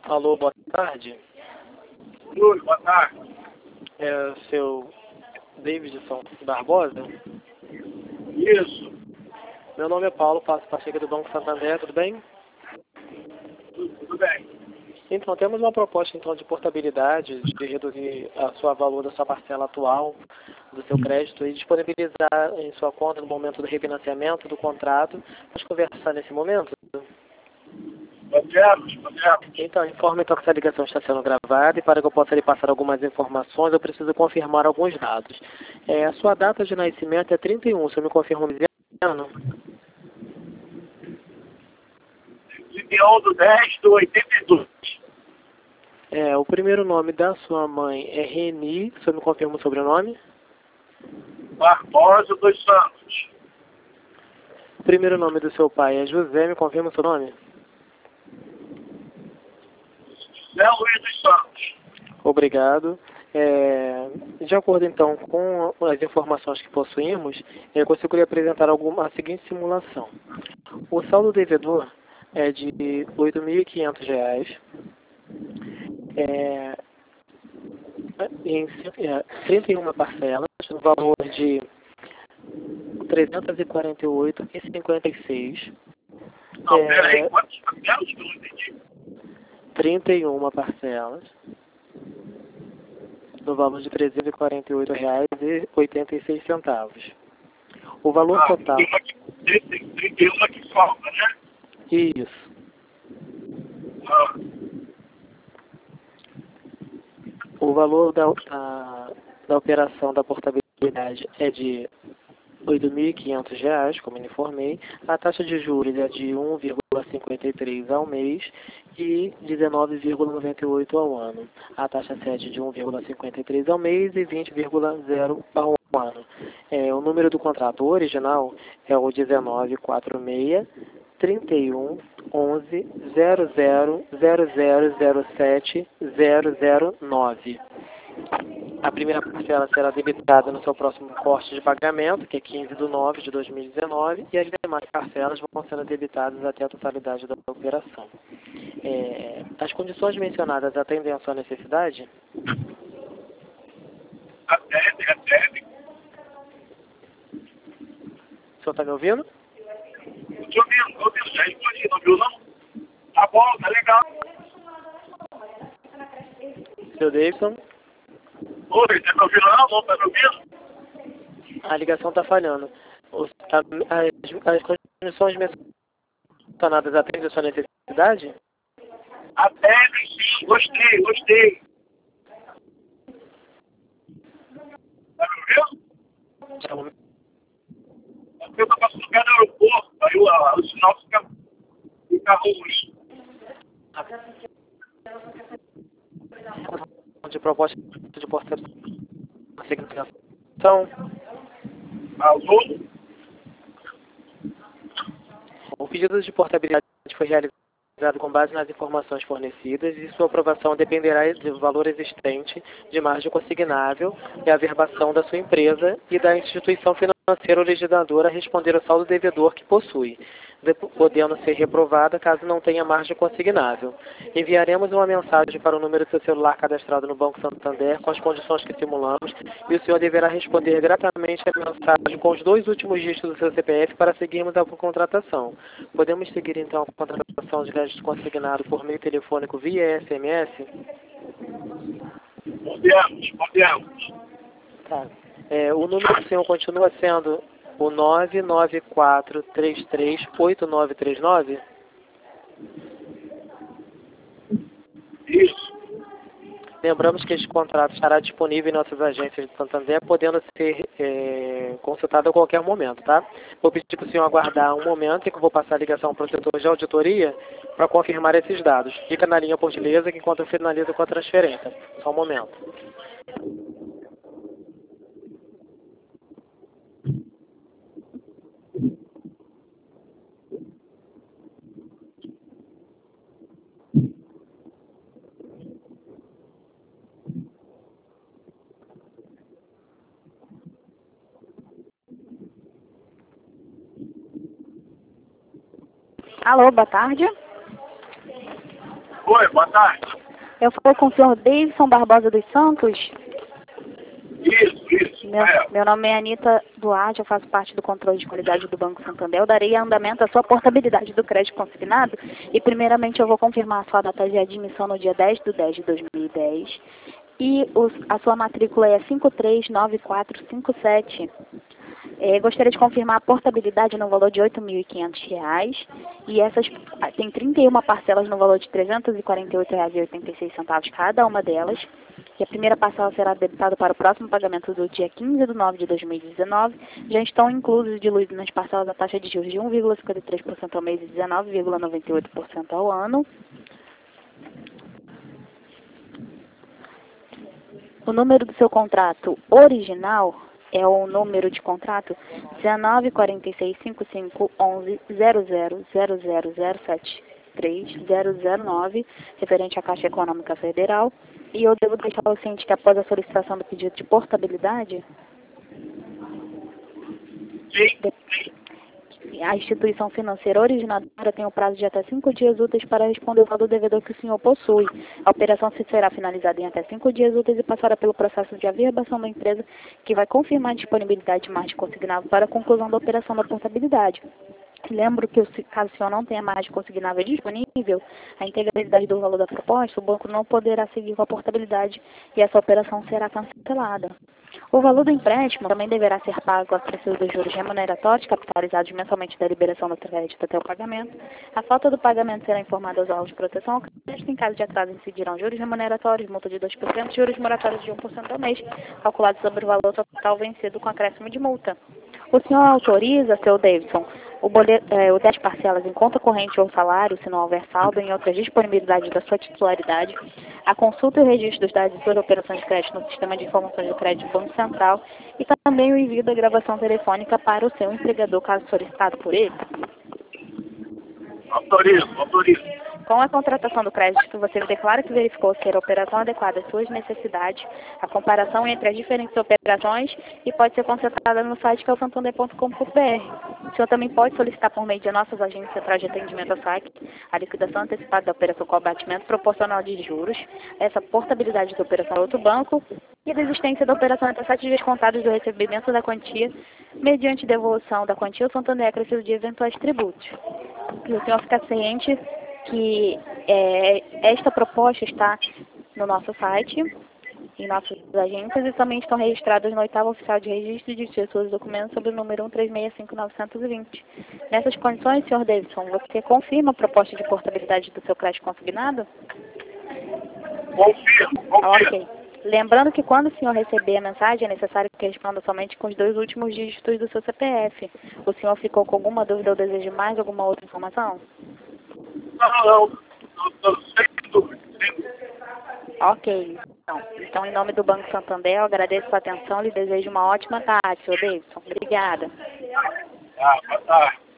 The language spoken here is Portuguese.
Alô, boa tarde. Oi, boa tarde. É o seu Davidson Barbosa? Isso, Meu nome é Paulo, faço parte aqui do Banco Santander, tudo bem? tudo bem. Então, temos uma proposta então de portabilidade, de reduzir a sua valor da sua parcela atual do seu crédito e disponibilizar em sua conta no momento do refinanciamento do contrato. Pode conversar nesse momento? Podemos. Então, informe então que essa ligação está sendo gravada e para que eu possa lhe passar algumas informações, eu preciso confirmar alguns dados. A sua data de nascimento é 31, você me confirma o ano? 31 do 10 do 82. O primeiro nome da sua mãe é Reni, você me confirma o sobrenome? Barbosa dos Santos. O primeiro nome do seu pai é José, me confirma o seu nome? Zé Luiz dos Santos. Obrigado. De acordo então com as informações que possuímos, eu consigo lhe apresentar a seguinte simulação. O saldo devedor é de R$ 8.500, em 31 parcelas, no valor de R$ 348,56. Não, peraí, quantos parcelas que eu não entendi? 31 parcelas, no valor de R$ 348,86. O valor total... Tem 31 que falta, né? Isso. O valor da operação da portabilidade é de R$ 8.500, como eu informei. A taxa de juros é de 1,53 ao mês e 19,98 ao ano. A taxa sede de 1,53 ao mês e 20,0 ao ano. O número do contrato original é o 1946 31 11 00 0007 009. A primeira parcela será debitada no seu próximo corte de pagamento, que é 15/9/2019, e as demais parcelas vão sendo debitadas até a totalidade da operação. As condições mencionadas atendem à sua necessidade? Atende. O senhor está me ouvindo? Estou ouvindo, já respondi, não viu não? Tá bom, tá legal. Seu Davidson? Oi, tá me ouvindo não? Não tá me ouvindo? A ligação está falhando. As condições mencionadas atendem à sua necessidade? Atende sim, gostei. Tá me ouvindo? Porque eu tô passando perto do aeroporto, aí o sinal fica ruim. De proposta de portabilização. Alô? O pedido de portabilidade foi realizado com base nas informações fornecidas e sua aprovação dependerá do valor existente de margem consignável e a averbação da sua empresa e da instituição financeira legisladora a responder ao saldo devedor que possui, podendo ser reprovada caso não tenha margem consignável. Enviaremos uma mensagem para o número do seu celular cadastrado no Banco Santander com as condições que simulamos e o senhor deverá responder gratamente a mensagem com os 2 últimos dígitos do seu CPF para seguirmos a contratação. Podemos seguir então a contratação de crédito consignado por meio telefônico via SMS? Podemos. Tá. O número do senhor continua sendo o 994338939? Isso. Lembramos que este contrato estará disponível em nossas agências de Santander, podendo ser consultado a qualquer momento, tá? Vou pedir para o senhor aguardar um momento em que eu vou passar a ligação para o setor de auditoria para confirmar esses dados. Fica na linha, por gentileza, que enquanto eu finalizo com a transferência. Só um momento. Alô, boa tarde. Oi, boa tarde. Eu falo com o senhor Davidson Barbosa dos Santos. Isso. Meu nome é Anita Duarte, eu faço parte do controle de qualidade do Banco Santander. Eu darei andamento à sua portabilidade do crédito consignado e, primeiramente, eu vou confirmar a sua data de admissão no dia 10/10/2010 e a sua matrícula é 539457. Gostaria de confirmar a portabilidade no valor de R$ 8.500 e essas tem 31 parcelas no valor de R$ 348,86 cada uma delas. E a primeira parcela será debitada para o próximo pagamento do dia 15/9/2019. Já estão inclusos diluídos nas parcelas a taxa de juros de 1,53% ao mês e 19,98% ao ano. O número do seu contrato original é o número de contrato 194655110000073009, referente à Caixa Econômica Federal. E eu devo deixar o ciente que após a solicitação do pedido de portabilidade, a instituição financeira originadora tem o prazo de até 5 dias úteis para responder o valor devedor que o senhor possui. A operação será finalizada em até 5 dias úteis e passará pelo processo de averbação da empresa, que vai confirmar a disponibilidade de margem consignável para a conclusão da operação da portabilidade. Lembro que, caso o senhor não tenha margem consignável disponível, a integralidade do valor da proposta, o banco não poderá seguir com a portabilidade e essa operação será cancelada. O valor do empréstimo também deverá ser pago a preço dos juros remuneratórios, capitalizados mensalmente da liberação do crédito até o pagamento. A falta do pagamento será informada aos órgãos de proteção ao crédito. Em caso de atraso, incidirão juros remuneratórios, multa de 2%, juros moratórios de 1% ao mês, calculados sobre o valor total vencido com acréscimo de multa. O senhor autoriza, seu Davidson, o 10 parcelas em conta corrente ou salário, se não houver saldo, em outras disponibilidades da sua titularidade, a consulta e o registro dos dados de suas operações de crédito no Sistema de Informações do Crédito do Banco Central e também o envio da gravação telefônica para o seu empregador, caso solicitado por ele? Autorizo. Com a contratação do crédito, você declara que verificou ser a operação adequada às suas necessidades, a comparação entre as diferentes operações e pode ser consultada no site que é o santander.com.br. O senhor também pode solicitar por meio de nossas agências centrais de atendimento ao saque a liquidação antecipada da operação com abatimento proporcional de juros, essa portabilidade da operação a outro banco e a desistência da operação até 7 dias contados do recebimento da quantia, mediante devolução da quantia ao Santander acrescido de eventuais tributos. E o senhor fica ciente que esta proposta está no nosso site, em nossas agências, e também estão registradas no 8º Oficial de Registro de Títulos e Documentos sob o número 1365920. Nessas condições, senhor Davidson, você confirma a proposta de portabilidade do seu crédito consignado? Confirmo. Ok. Lembrando que quando o senhor receber a mensagem, é necessário que responda somente com os 2 últimos dígitos do seu CPF. O senhor ficou com alguma dúvida ou deseja mais alguma outra informação? Não, sem dúvida. Ok. Então, em nome do Banco Santander, eu agradeço a atenção e lhe desejo uma ótima tarde, senhor Davidson. Obrigada. Boa tarde.